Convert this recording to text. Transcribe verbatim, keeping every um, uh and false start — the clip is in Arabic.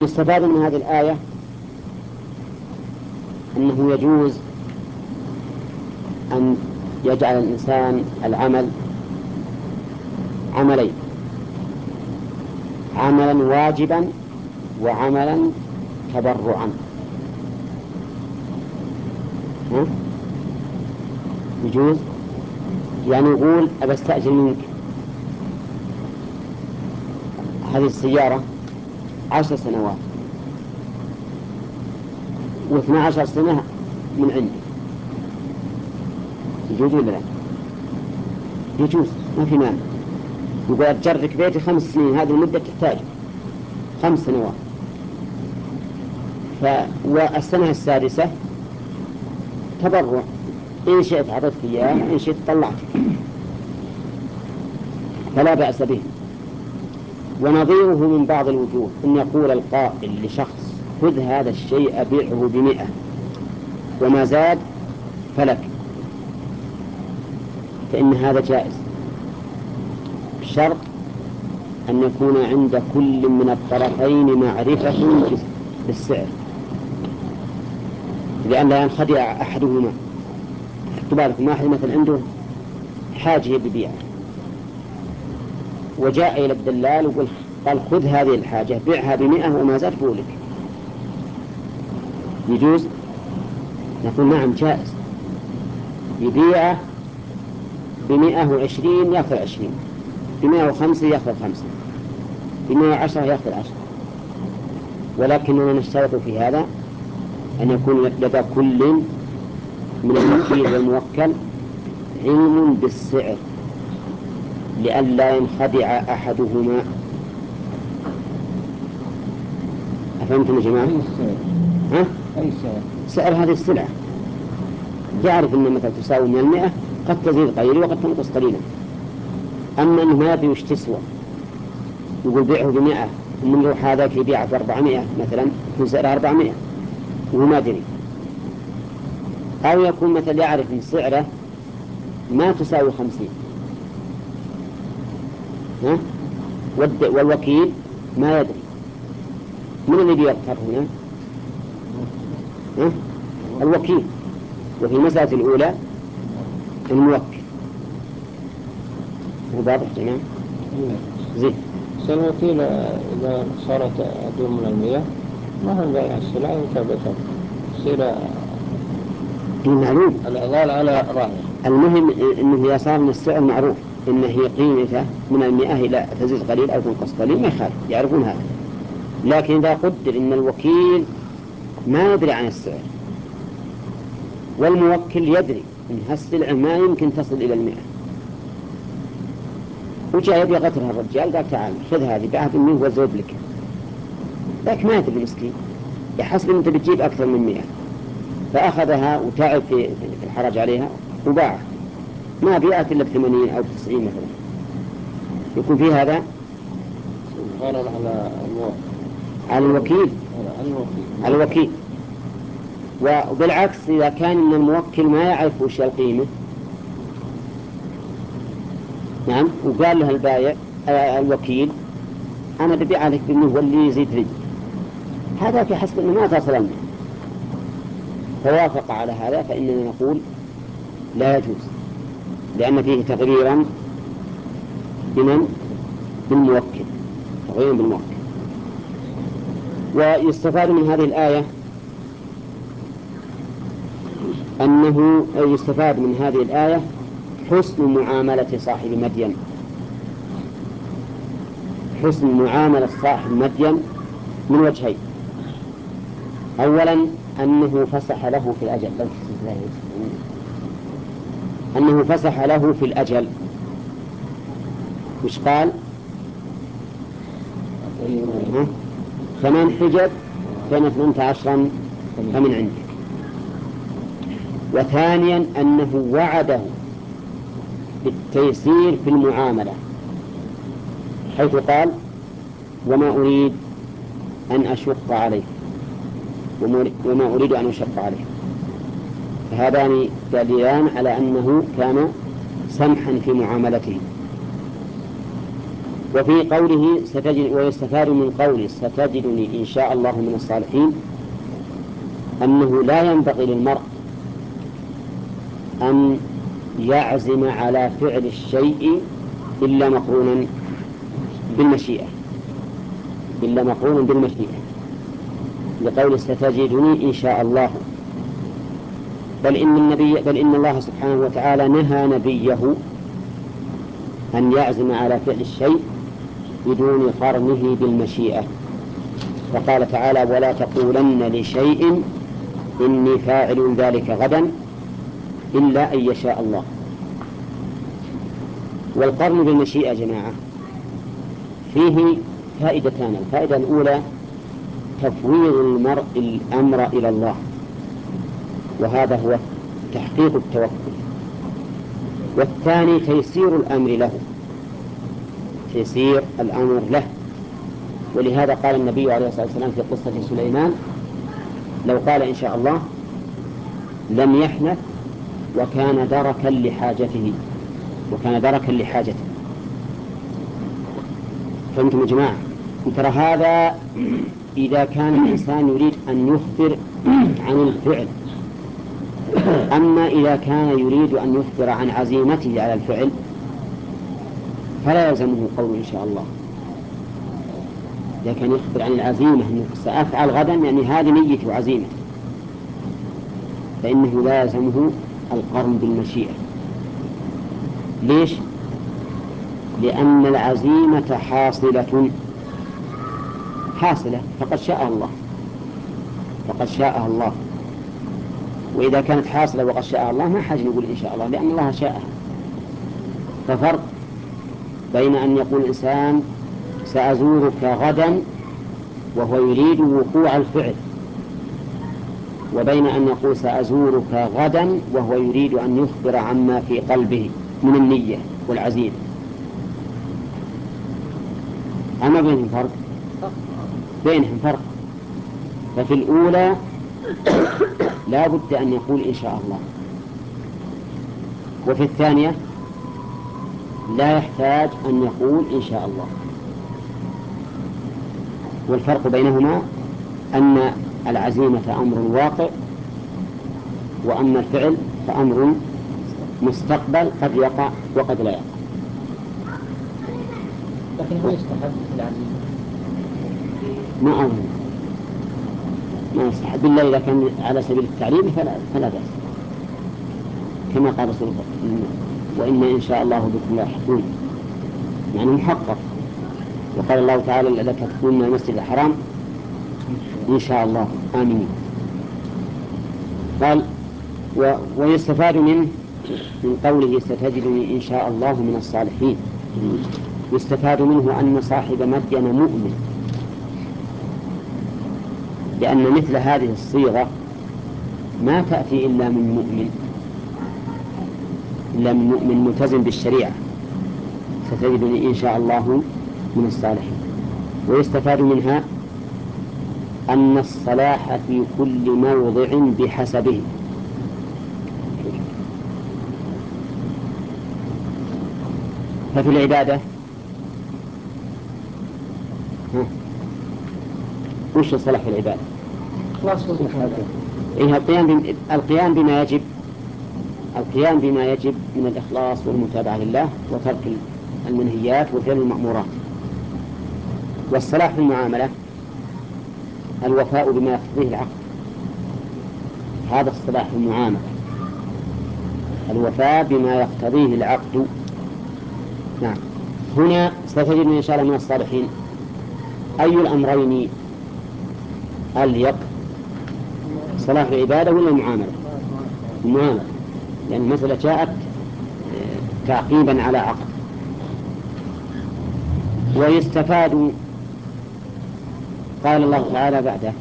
يستفاد من هذه الآية أنه يجوز أن يجعل الإنسان العمل عملين: عملا واجبا وعملا تبرعا. يجوز يعني يقول أبى أستأجر منك هذه السيارة عشر سنوات واثنى عشر سنة من عندي، يجوز ولا لا؟ يجوز، ما في مانع. يقول أتجرك بيتي خمس سنين، هذه المدة تحتاج خمس سنوات، ف... والسنة السادسة تبرع، إن شئت عطتك إياه إن شئت طلعتك، فلا بأس به. ونظيره من بعض الوجوه أن يقول القائل لشخص: خذ هذا الشيء بيعه بمئة وما زاد فلك، فإن هذا جائز، بشرط أن يكون عند كل من الطرفين معرفة بالسعر، لأن لا ينخدع أحدهما. تبارك واحد مثلا عنده حاجة ببيعه وجاء إلى الدلال وقال قال خذ هذه الحاجة بيعها بمئة وما زاد فولك، يجوز؟ نقول نعم جائز، يبيعه بمئة وعشرين يأخذ عشرين، بمئة وخمسة يأخذ خمسة، بمئة وعشرة يأخذ عشرة، ولكننا نشترط في هذا أن يكون لدى كل من الوكيل والموكل علم بالسعر لئلا ينخدع أحدهما. أفهمتم يا جماعة؟ ها؟ أي سعر؟ سعر هذه السلعة، يعرف أن مثلا تساوي من المئة، قد تزيد قليلا وقد تنقص قليلا. أما أنه ما يدري وش تسوى، يقول بيعه بمئة ومن يروح هذاك يبيعه بأربعمائة مثلا، يكون سعره أربعمائة وهو ما يدري، أو يكون مثلا يعرف أن سعره ما تساوي خمسين، ها؟ والوكيل ما يدري. من الذي يغتر هنا؟ ها؟ الوكيل. وفي المسألة الأولى الموكل. واضح جماعة؟ زين. الوكيل إذا صارت أدوم من المياه ما هو بيع السلعة وثبتها السلعة معلوم، الإضال على راهن. المهم إنه إذا صار من السعر معروف إنه هي قيمته من المئة إلى تزيد قليل أو تنقص قليل ما يخالف، يعرفون هذا. لكن إذا قدر إن الوكيل ما يدري عن السعر والموكل يدري إن هالسلعة ما يمكن تصل إلى المئة، وجاء يبي غترها الرجال قال تعال خذ هذه بيعها بالمئة وزود لك، لكن ما يدري المسكين، يحسب أنت بتجيب أكثر من مئة، فأخذها وتعب في الحرج عليها وباعها، ما بيعت إلا بثمانين أو بتسعين مثلا، يكون في هذا غرر على على الوكيل على الوكيل. وبالعكس إذا كان من الموكل ما يعرف وش القيمة، نعم، وقال له البائع الوكيل أنا ببيع لك بمئة واللي يزيد لي، هذا في حسب أنه ما تصل المئة، فوافق على هذا، فإننا نقول لا يجوز، لأن فيه تغريرا بمن؟ بالموكل، تغريرا بالموكل. ويستفاد من هذه الآية أنه يستفاد من هذه الآية حسن معاملة صاحب مدين، حسن معاملة صاحب مدين من وجهين: أولا أنه فسح له في الأجل، أنه فسح له في الأجل، وش قال؟ فمن حجب كان اثنتا عشرا فمن عندك. وثانيا أنه وعده بالتيسير في المعاملة، حيث قال وما أريد أن أشق عليه وما أريد أن أشق عليه، فهذان دليلان على أنه كان سمحا في معاملته. وفي قوله ستجد، ويستفاد من قوله ستجدني إن شاء الله من الصالحين، أنه لا ينبغي للمرء أن يعزم على فعل الشيء إلا مقرونا بالمشيئة، إلا مقرونا بالمشيئة، لقول ستجدني إن شاء الله. بل إن النبي بل إن الله سبحانه وتعالى نهى نبيه أن يعزم على فعل الشيء بدون قرنه بالمشيئة، فقال تعالى ولا تقولن لشيء إني فاعل ذلك غدا إلا أن يشاء الله. والقرن بالمشيئة جماعة فيه فائدتان. الفائدة الأولى تفويض المرء الأمر إلى الله، وهذا هو تحقيق التوكل. والثاني تيسير الأمر له، تيسير الأمر له. ولهذا قال النبي عليه الصلاة والسلام في قصة سليمان لو قال إن شاء الله لم يحنث وكان دركا لحاجته، وكان دركا لحاجته. فهمتم يا جماعة؟ ترى هذا إذا كان الإنسان يريد أن يخبر عن الفعل. أما إذا كان يريد أن يخبر عن عزيمته على الفعل فلا يلزمه قول إن شاء الله. إذا كان يخبر عن العزيمة أنه سأفعل غدا، يعني هذه نية وعزيمة، فإنه لا يلزمه القرن بالمشيئة. ليش؟ لأن العزيمة حاصلة حاصلة فقد شاء الله، فقد شاءها الله. وإذا كانت حاصلة وقد شاءها الله ما حاجة نقول إن شاء الله، لأن الله شاءها. ففرق بين أن يقول الإنسان سأزورك غدا وهو يريد وقوع الفعل، وبين أن يقول سأزورك غدا وهو يريد أن يخبر عما في قلبه من النية والعزيمة. أما بينهم فرق؟ بينهم فرق. ففي الأولى لا بد أن يقول إن شاء الله، وفي الثانية لا يحتاج أن يقول إن شاء الله. والفرق بينهما أن العزيمة أمر واقع، وأما الفعل فأمر مستقبل قد يقع وقد لا يقع. لكن هو يستحب العزيمة؟ ما أظن ما يستحب إلا إذا كان على سبيل التعليم فلا, فلا بأس، كما قال رسول الله وإن إن شاء الله بكم لاحقون، يعني محقق. وقال الله تعالى لك تكون من المسجد الحرام إن شاء الله آمين. قال و... ويستفاد منه من قوله ستجدني إن شاء الله من الصالحين، يستفاد منه أن صاحب مدين مؤمن، لأن مثل هذه الصيغة ما تأتي إلا من مؤمن، إلا من مؤمن ملتزم بالشريعة، ستجدني إن شاء الله من الصالحين. ويستفاد منها أن الصلاح في كل موضع بحسبه، ففي العبادة ها. وش الصلاح في العبادة؟ إيه القيام بم... القيام بما يجب، القيام بما يجب من الإخلاص والمتابعة لله وترك المنهيات وفعل المأمورات. والصلاح في المعاملة الوفاء بما يقتضيه العقد، هذا الصلاح في المعاملة، الوفاء بما يقتضيه العقد. نعم. هنا ستجدني إن شاء الله من الصالحين، أي الأمرين أليق، صلاح العبادة ولا المعاملة؟ المعاملة، لأن المسألة جاءت تعقيبا على عقد. ويستفاد قال الله تعالى بعده